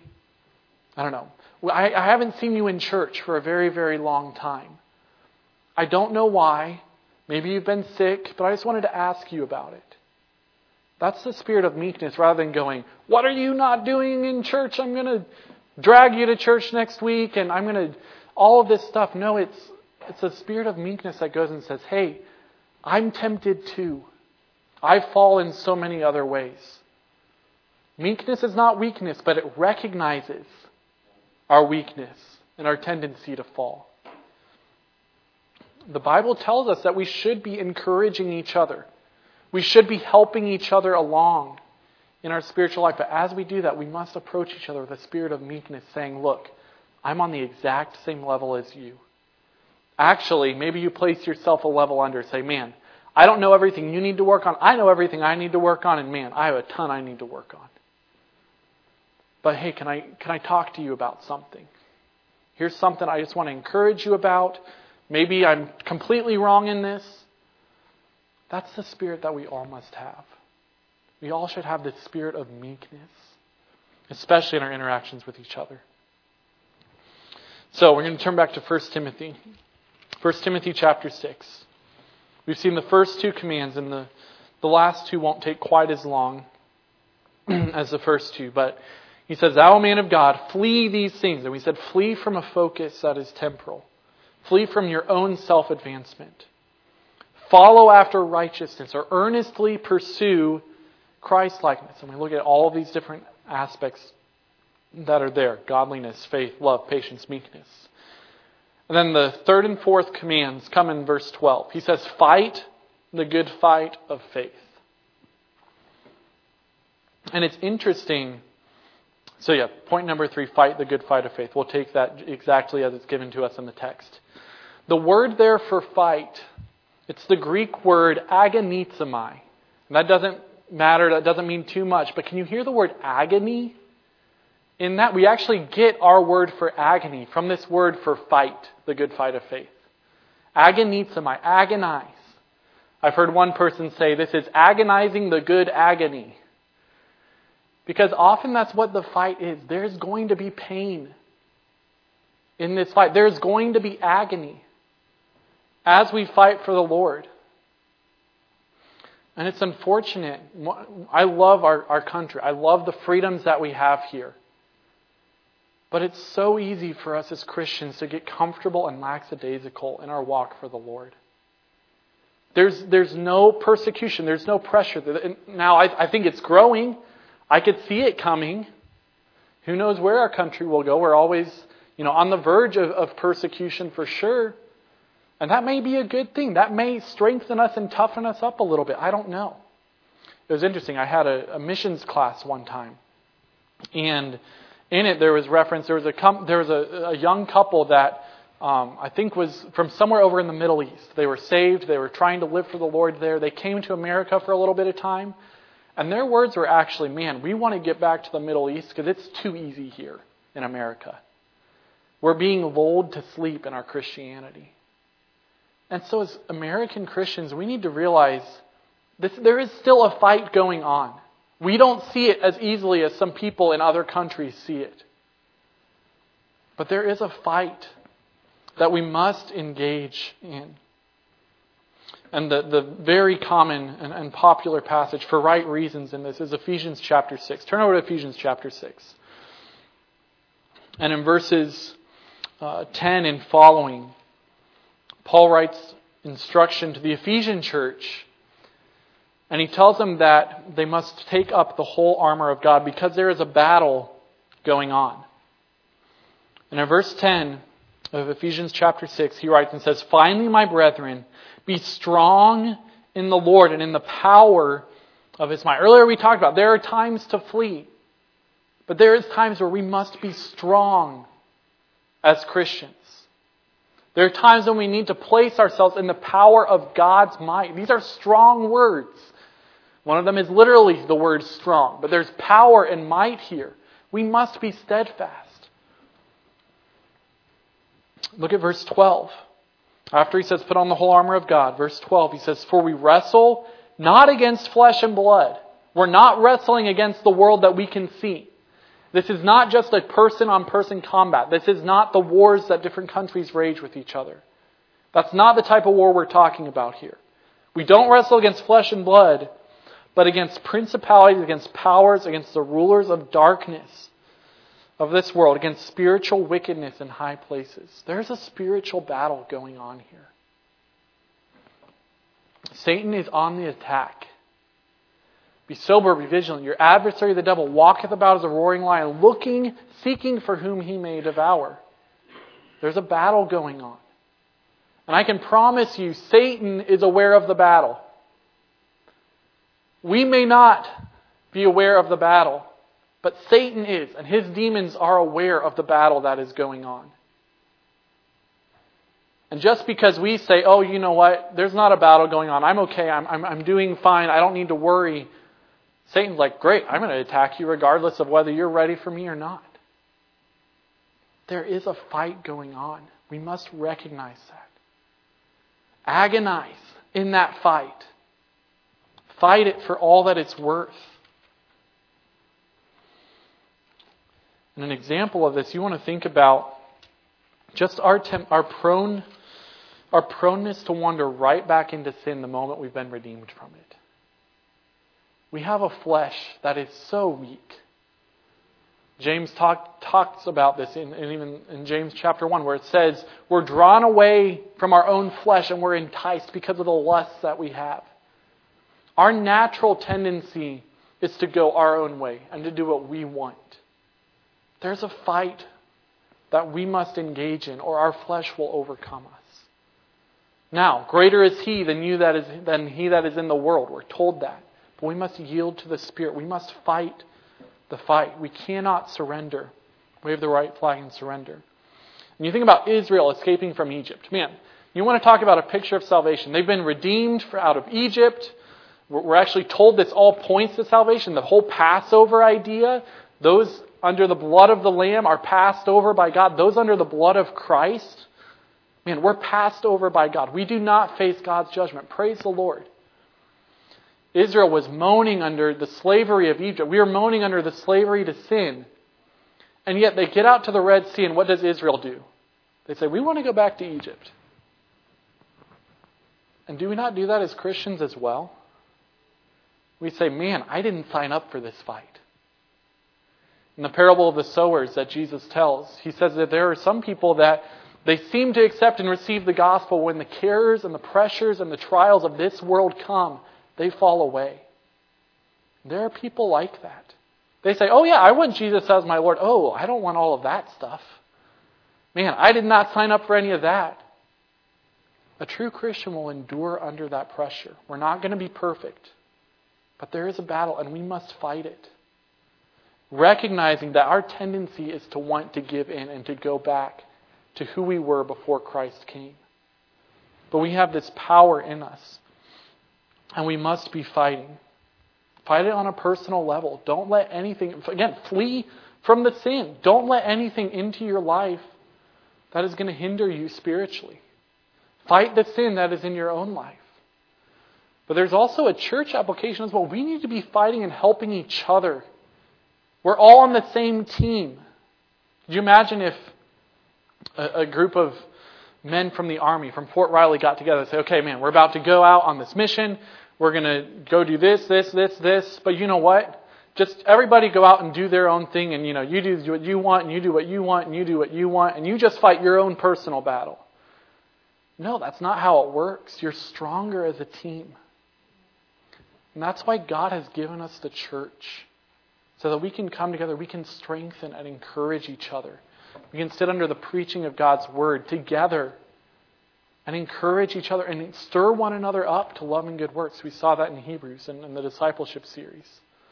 I haven't seen you in church for a very, very long time. I don't know why. Maybe you've been sick, but I just wanted to ask you about it. That's the spirit of meekness rather than going, what are you not doing in church? I'm going to drag you to church next week and I'm going to, all of this stuff. No, it's a spirit of meekness that goes and says, hey, I'm tempted too. I fall in so many other ways. Meekness is not weakness, but it recognizes our weakness and our tendency to fall. The Bible tells us that we should be encouraging each other. We should be helping each other along in our spiritual life. But as we do that, we must approach each other with a spirit of meekness, saying, look, I'm on the exact same level as you. Actually, maybe you place yourself a level under. Say, man, I don't know everything you need to work on. I know everything I need to work on. And man, I have a ton I need to work on. But hey, can I talk to you about something? Here's something I just want to encourage you about. Maybe I'm completely wrong in this. That's the spirit that we all must have. We all should have this spirit of meekness, especially in our interactions with each other. So we're going to turn back to 1 Timothy. 1 Timothy chapter 6. We've seen the first two commands, and the last two won't take quite as long as the first two. But he says, thou, man of God, flee these things. And we said, flee from a focus that is temporal. Flee from your own self-advancement. Follow after righteousness, or earnestly pursue Christ-likeness. And we look at all of these different aspects that are there. Godliness, faith, love, patience, meekness. And then the third and fourth commands come in verse 12. He says, fight the good fight of faith. And it's interesting. So yeah, point number 3, fight the good fight of faith. We'll take that exactly as it's given to us in the text. The word there for fight, it's the Greek word agonizomai. And that doesn't matter, that doesn't mean too much. But can you hear the word agony? In that, we actually get our word for agony from this word for fight, the good fight of faith. Agonizomai, agonize. I've heard one person say, this is agonizing the good agony. Because often that's what the fight is. There's going to be pain in this fight. There's going to be agony as we fight for the Lord. And it's unfortunate. I love our country. I love the freedoms that we have here. But it's so easy for us as Christians to get comfortable and lackadaisical in our walk for the Lord. There's no persecution. There's no pressure. Now, I think it's growing. I could see it coming. Who knows where our country will go? We're always, on the verge of persecution for sure. And that may be a good thing. That may strengthen us and toughen us up a little bit. I don't know. It was interesting. I had a missions class one time. And in it there was reference, there was a young couple that I think was from somewhere over in the Middle East. They were saved. They were trying to live for the Lord there. They came to America for a little bit of time. And their words were actually, man, we want to get back to the Middle East because it's too easy here in America. We're being lulled to sleep in our Christianity. And so as American Christians, we need to realize there is still a fight going on. We don't see it as easily as some people in other countries see it. But there is a fight that we must engage in. And the very common and popular passage for right reasons in this is Ephesians chapter 6. Turn over to Ephesians chapter 6. And in verses 10 and following, Paul writes instruction to the Ephesian church. And he tells them that they must take up the whole armor of God because there is a battle going on. And in verse 10 of Ephesians chapter 6, he writes and says, "Finally, my brethren, be strong in the Lord and in the power of His might." Earlier we talked about there are times to flee. But there is times where we must be strong as Christians. There are times when we need to place ourselves in the power of God's might. These are strong words. One of them is literally the word strong. But there's power and might here. We must be steadfast. Look at verse 12. After he says, put on the whole armor of God. Verse 12, he says, "For we wrestle not against flesh and blood." We're not wrestling against the world that we can see. This is not just a person-on-person combat. This is not the wars that different countries rage with each other. That's not the type of war we're talking about here. We don't wrestle against flesh and blood, but against principalities, against powers, against the rulers of darkness of this world, against spiritual wickedness in high places. There's a spiritual battle going on here. Satan is on the attack. Be sober, be vigilant. Your adversary, the devil, walketh about as a roaring lion, looking, seeking for whom he may devour. There's a battle going on. And I can promise you, Satan is aware of the battle. We may not be aware of the battle, but Satan is, and his demons are aware of the battle that is going on. And just because we say, oh, you know what, there's not a battle going on, I'm okay, I'm doing fine, I don't need to worry. Satan's like, great, I'm going to attack you regardless of whether you're ready for me or not. There is a fight going on. We must recognize that. Agonize in that fight. Fight it for all that it's worth. And an example of this, you want to think about just our proneness to wander right back into sin the moment we've been redeemed from it. We have a flesh that is so weak. James talks about this even in James chapter 1, where it says we're drawn away from our own flesh and we're enticed because of the lusts that we have. Our natural tendency is to go our own way and to do what we want. There's a fight that we must engage in, or our flesh will overcome us. Now, greater is He than he that is in the world. We're told that. But we must yield to the Spirit. We must fight the fight. We cannot surrender. Wave the right flag and surrender. And you think about Israel escaping from Egypt. Man, you want to talk about a picture of salvation. They've been redeemed out of Egypt. We're actually told this all points to salvation. The whole Passover idea, those under the blood of the Lamb are passed over by God. Those under the blood of Christ, man, we're passed over by God. We do not face God's judgment. Praise the Lord. Israel was moaning under the slavery of Egypt. We are moaning under the slavery to sin. And yet they get out to the Red Sea, and what does Israel do? They say, we want to go back to Egypt. And do we not do that as Christians as well? We say, man, I didn't sign up for this fight. In the parable of the sowers that Jesus tells, he says that there are some people that they seem to accept and receive the gospel when the cares and the pressures and the trials of this world come, they fall away. There are people like that. They say, oh yeah, I want Jesus as my Lord. Oh, I don't want all of that stuff. Man, I did not sign up for any of that. A true Christian will endure under that pressure. We're not going to be perfect. But there is a battle and we must fight it. Recognizing that our tendency is to want to give in and to go back to who we were before Christ came. But we have this power in us. And we must be fighting. Fight it on a personal level. Don't let anything, again, flee from the sin. Don't let anything into your life that is going to hinder you spiritually. Fight the sin that is in your own life. But there's also a church application as well. We need to be fighting and helping each other. We're all on the same team. Could you imagine if a group of men from the army, from Fort Riley got together and say, okay, man, we're about to go out on this mission. We're going to go do this. But you know what? Just everybody go out and do their own thing. And, you do what you want and you do what you want and you do what you want. And you just fight your own personal battle. No, that's not how it works. You're stronger as a team. And that's why God has given us the church. So that we can come together, we can strengthen and encourage each other. We can sit under the preaching of God's Word together and encourage each other and stir one another up to love and good works. We saw that in Hebrews and in the discipleship series.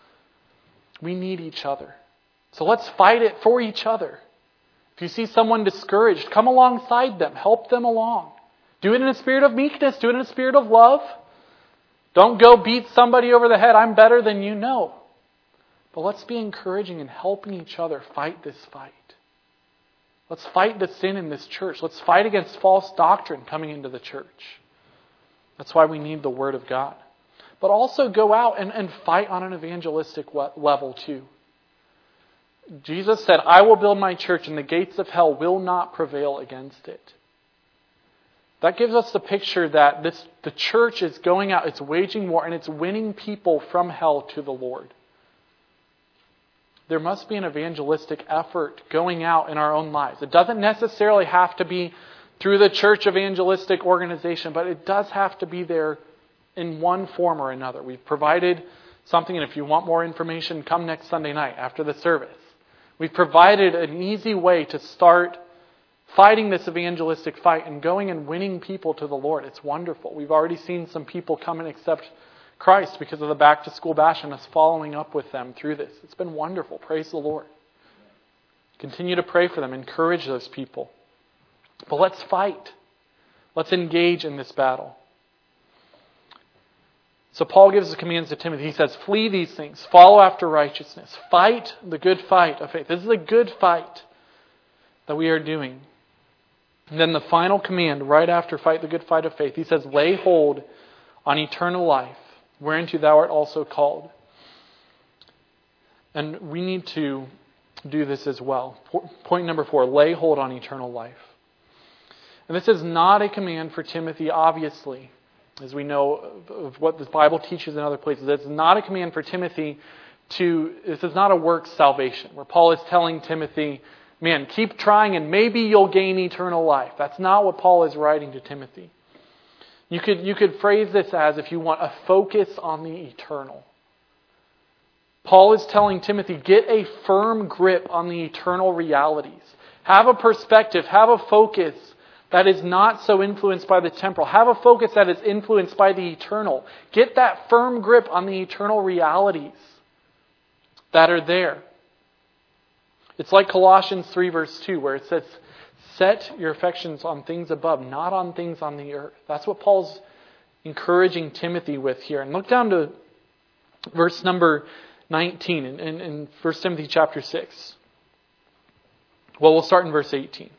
We need each other. So let's fight it for each other. If you see someone discouraged, come alongside them. Help them along. Do it in a spirit of meekness. Do it in a spirit of love. Don't go beat somebody over the head. I'm better than you. No. But let's be encouraging and helping each other fight this fight. Let's fight the sin in this church. Let's fight against false doctrine coming into the church. That's why we need the Word of God. But also go out and fight on an evangelistic level too. Jesus said, I will build my church and the gates of hell will not prevail against it. That gives us the picture that the church is going out, it's waging war, and it's winning people from hell to the Lord. There must be an evangelistic effort going out in our own lives. It doesn't necessarily have to be through the church evangelistic organization, but it does have to be there in one form or another. We've provided something, and if you want more information, come next Sunday night after the service. We've provided an easy way to start fighting this evangelistic fight and going and winning people to the Lord. It's wonderful. We've already seen some people come and accept Christ because of the back to school bash and us following up with them through this. It's been wonderful. Praise the Lord. Continue to pray for them. Encourage those people. But let's fight. Let's engage in this battle. So Paul gives the commands to Timothy. He says, flee these things. Follow after righteousness. Fight the good fight of faith. This is a good fight that we are doing. And then the final command right after fight the good fight of faith, he says, lay hold on eternal life, whereunto thou art also called. And we need to do this as well. Point number 4, lay hold on eternal life. And this is not a command for Timothy, obviously, as we know of what the Bible teaches in other places. It's not a command for Timothy this is not a works salvation, where Paul is telling Timothy, man, keep trying and maybe you'll gain eternal life. That's not what Paul is writing to Timothy. You could phrase this as, if you want, a focus on the eternal. Paul is telling Timothy, get a firm grip on the eternal realities. Have a perspective, have a focus that is not so influenced by the temporal. Have a focus that is influenced by the eternal. Get that firm grip on the eternal realities that are there. It's like Colossians 3 verse 2 where it says, set your affections on things above, not on things on the earth. That's what Paul's encouraging Timothy with here. And look down to verse number 19 in 1 Timothy chapter 6. Well, we'll start in verse 18.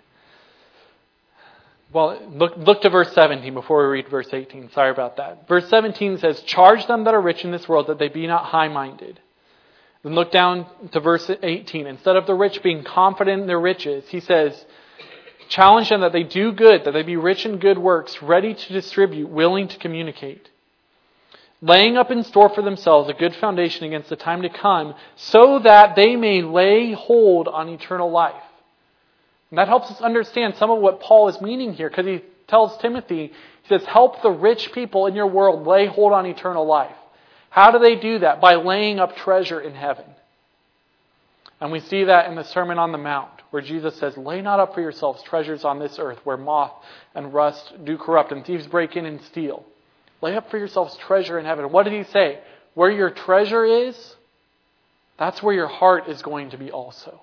Well, look to verse 17 before we read verse 18. Sorry about that. Verse 17 says, charge them that are rich in this world that they be not high-minded. Then look down to verse 18. Instead of the rich being confident in their riches, he says, challenge them that they do good, that they be rich in good works, ready to distribute, willing to communicate. laying up in store for themselves a good foundation against the time to come, so that they may lay hold on eternal life. And that helps us understand some of what Paul is meaning here, because he tells Timothy, he says, help the rich people in your world lay hold on eternal life. How do they do that? By laying up treasure in heaven. And we see that in the Sermon on the Mount, where Jesus says, lay not up for yourselves treasures on this earth, where moth and rust do corrupt and thieves break in and steal. Lay up for yourselves treasure in heaven. What did he say? Where your treasure is, that's where your heart is going to be also.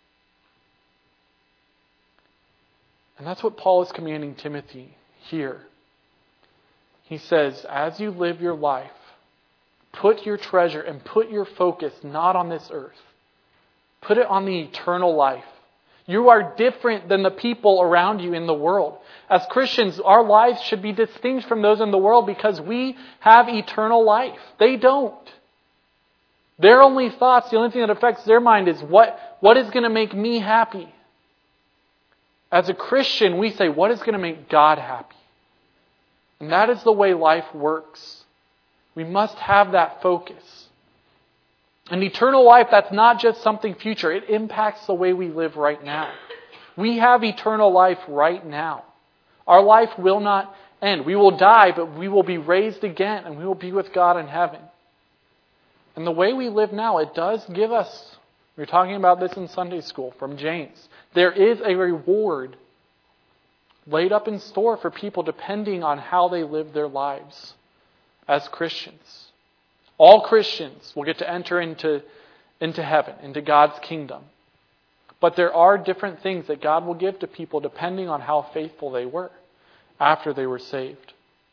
And that's what Paul is commanding Timothy here. He says, as you live your life, put your treasure and put your focus not on this earth. Put it on the eternal life. You are different than the people around you in the world. As Christians, our lives should be distinct from those in the world because we have eternal life. They don't. Their only thoughts, the only thing that affects their mind is what is going to make me happy. As a Christian, we say, what is going to make God happy? And that is the way life works. We must have that focus. And eternal life, that's not just something future. It impacts the way we live right now. We have eternal life right now. Our life will not end. We will die, but we will be raised again, and we will be with God in heaven. And the way we live now, it does give us, we were talking about this in Sunday school from James, there is a reward laid up in store for people depending on how they live their lives as Christians. All Christians will get to enter into heaven, into God's kingdom. But there are different things that God will give to people depending on how faithful they were after they were saved.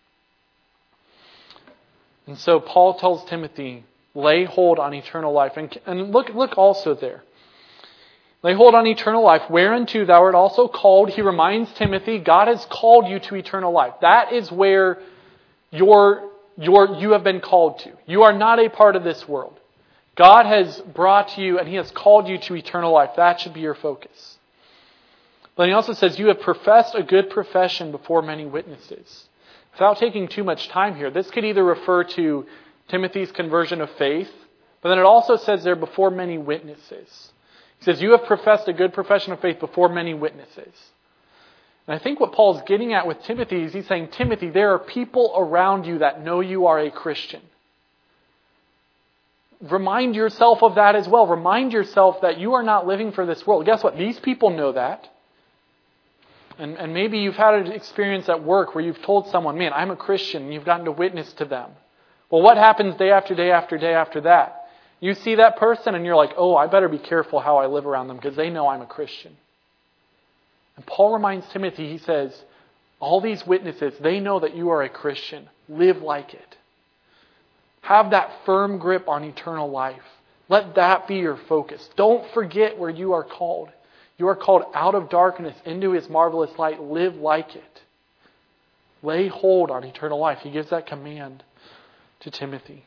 And so Paul tells Timothy, lay hold on eternal life. And look also there. Lay hold on eternal life, whereunto thou art also called. He reminds Timothy, God has called you to eternal life. That is where you have been called to. You are not a part of this world. God has brought you and He has called you to eternal life. That should be your focus. But He also says, you have professed a good profession before many witnesses. Without taking too much time here, this could either refer to Timothy's conversion of faith, but then it also says there before many witnesses. He says, you have professed a good profession of faith before many witnesses. And I think what Paul's getting at with Timothy is he's saying, Timothy, there are people around you that know you are a Christian. Remind yourself of that as well. Remind yourself that you are not living for this world. Guess what? These people know that. And maybe you've had an experience at work where you've told someone, man, I'm a Christian, and you've gotten to witness to them. Well, what happens day after day after day after that? You see that person and you're like, oh, I better be careful how I live around them because they know I'm a Christian. And Paul reminds Timothy, he says, all these witnesses, they know that you are a Christian. Live like it. Have that firm grip on eternal life. Let that be your focus. Don't forget where you are called. You are called out of darkness into His marvelous light. Live like it. Lay hold on eternal life. He gives that command to Timothy.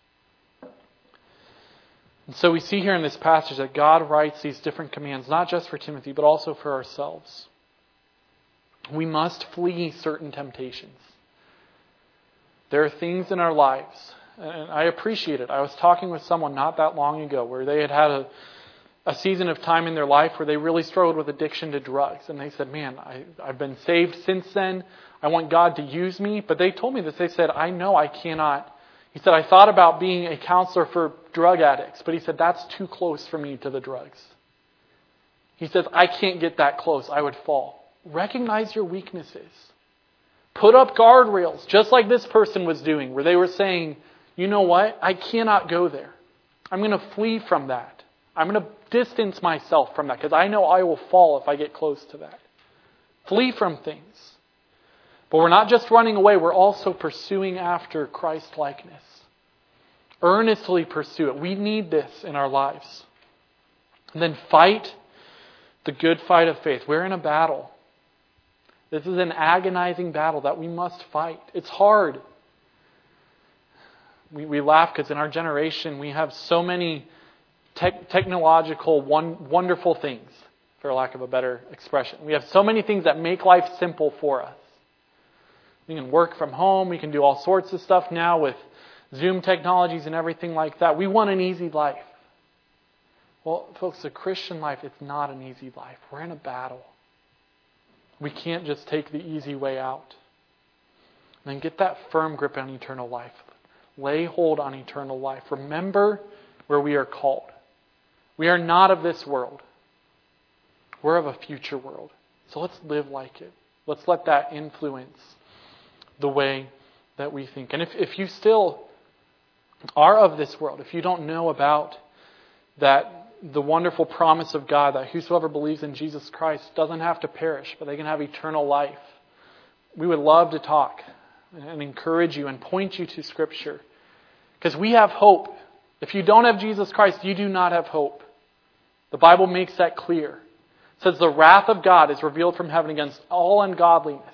And so we see here in this passage that God writes these different commands, not just for Timothy, but also for ourselves. We must flee certain temptations. There are things in our lives, and I appreciate it. I was talking with someone not that long ago where they had a season of time in their life where they really struggled with addiction to drugs. And they said, man, I've been saved since then. I want God to use me. But they told me this. They said, I know I cannot. He said, I thought about being a counselor for drug addicts, but he said, that's too close for me to the drugs. He says, I can't get that close. I would fall. Recognize your weaknesses. Put up guardrails, just like this person was doing, where they were saying, you know what? I cannot go there. I'm going to flee from that. I'm going to distance myself from that because I know I will fall if I get close to that. Flee from things. But we're not just running away, we're also pursuing after Christ-likeness. Earnestly pursue it. We need this in our lives. And then fight the good fight of faith. We're in a battle. This is an agonizing battle that we must fight. It's hard. We laugh because in our generation we have so many technological wonderful things, for lack of a better expression. We have so many things that make life simple for us. We can work from home. We can do all sorts of stuff now with Zoom technologies and everything like that. We want an easy life. Well, folks, the Christian life, it's not an easy life. We're in a battle. We can't just take the easy way out. And then get that firm grip on eternal life. Lay hold on eternal life. Remember where we are called. We are not of this world. We're of a future world. So let's live like it. Let's let that influence the way that we think. And if you still are of this world, if you don't know about the wonderful promise of God that whosoever believes in Jesus Christ doesn't have to perish, but they can have eternal life, we would love to talk and encourage you and point you to Scripture. Because we have hope. If you don't have Jesus Christ, you do not have hope. The Bible makes that clear. It says the wrath of God is revealed from heaven against all ungodliness.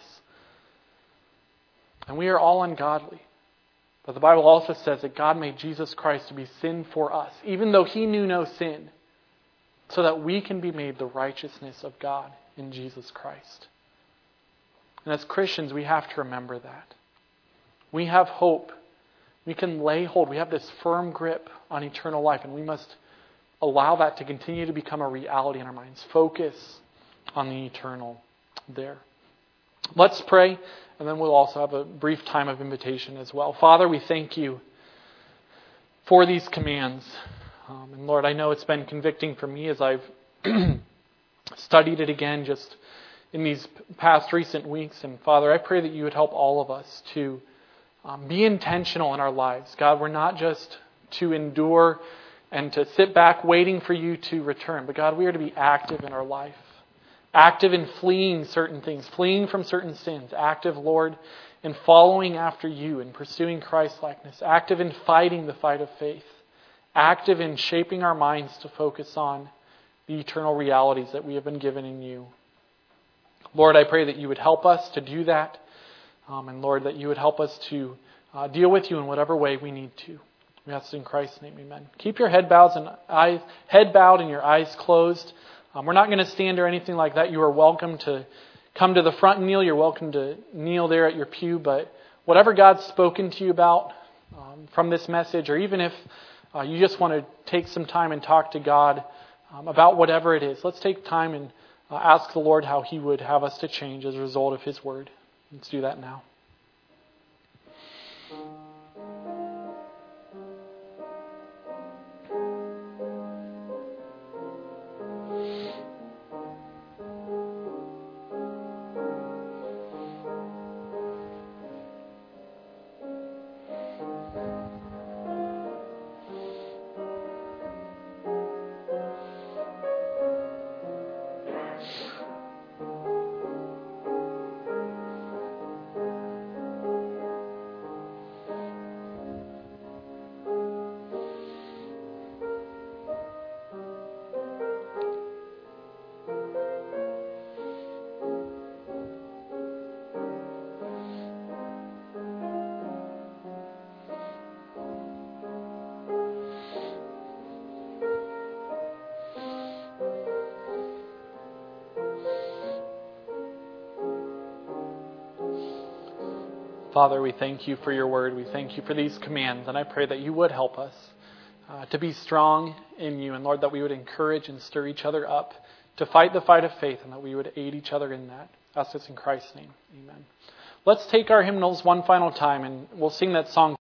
And we are all ungodly. But the Bible also says that God made Jesus Christ to be sin for us, even though He knew no sin, so that we can be made the righteousness of God in Jesus Christ. And as Christians, we have to remember that. We have hope. We can lay hold. We have this firm grip on eternal life, and we must allow that to continue to become a reality in our minds. Focus on the eternal there. Let's pray, and then we'll also have a brief time of invitation as well. Father, we thank You for these commands. And Lord, I know it's been convicting for me as I've studied it again just in these past recent weeks. And Father, I pray that You would help all of us to be intentional in our lives. God, we're not just to endure and to sit back waiting for You to return. But God, we are to be active in our life. Active in fleeing certain things, fleeing from certain sins. Active, Lord, in following after You and pursuing Christ-likeness. Active in fighting the fight of faith. Active in shaping our minds to focus on the eternal realities that we have been given in You. Lord, I pray that You would help us to do that. And Lord, that You would help us to deal with You in whatever way we need to. We ask in Christ's name, amen. Keep your head bowed and your eyes closed. We're not going to stand or anything like that. You are welcome to come to the front and kneel. You're welcome to kneel there at your pew. But whatever God's spoken to you about from this message, or even if you just want to take some time and talk to God about whatever it is, let's take time and ask the Lord how He would have us to change as a result of His Word. Let's do that now. Father, we thank You for Your Word. We thank You for these commands. And I pray that You would help us to be strong in You. And Lord, that we would encourage and stir each other up to fight the fight of faith, and that we would aid each other in that. I ask this in Christ's name. Amen. Let's take our hymnals one final time, and we'll sing that song.